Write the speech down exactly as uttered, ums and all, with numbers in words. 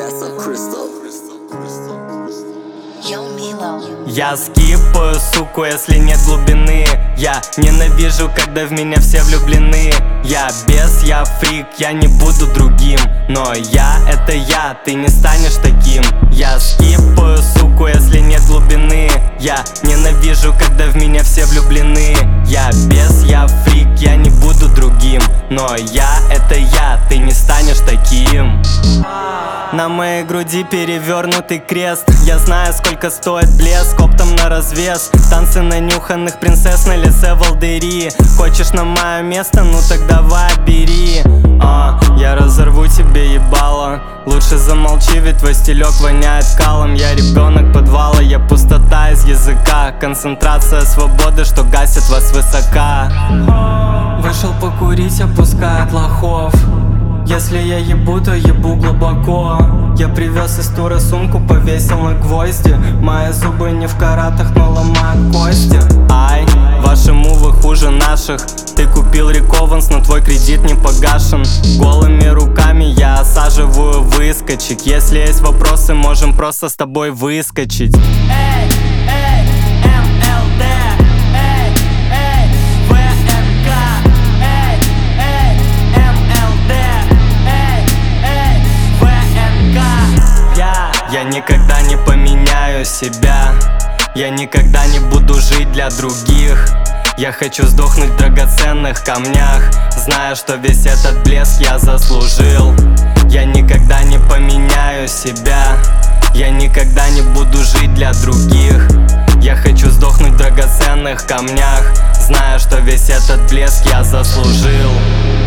Я скипаю, суку, если нет глубины. Я ненавижу, когда в меня все влюблены. Я бес, я фрик, я не буду другим. Но я — это я, ты не станешь таким. Я скипаю, суку, если нет глубины. Я ненавижу, когда в меня все влюблены. Я бес, я фрик, я не буду другим. Но я — это я, ты не станешь таким. На моей груди перевернутый крест. Я знаю, сколько стоит блеск, оптом на развес. Танцы нанюханных принцесс на лице волдыри. Хочешь на мое место? Ну так давай, бери. а, Я разорву тебе ебало. Лучше замолчи, ведь твой стилек воняет калом. Я ребенок подвала, я пустота из языка. Концентрация свободы, что гасит вас высока. Вышел покурить, опускает лохов. Если я ебу, то ебу глубоко. Я привез из тура сумку, повесил на гвозди. Мои зубы не в каратах, но ломают кости. Ай, ваши мувы хуже наших. Ты купил рекованс, но твой кредит не погашен. Голыми руками я осаживаю выскочек. Если есть вопросы, можем просто с тобой выскочить. Эй, эй, эм эл дэ. Я никогда не поменяю себя. Я никогда не буду жить для других. Я хочу сдохнуть в драгоценных камнях, зная, что весь этот блеск я заслужил. Я никогда не поменяю себя. Я никогда не буду жить для других. Я хочу сдохнуть в драгоценных камнях, зная, что весь этот блеск я заслужил.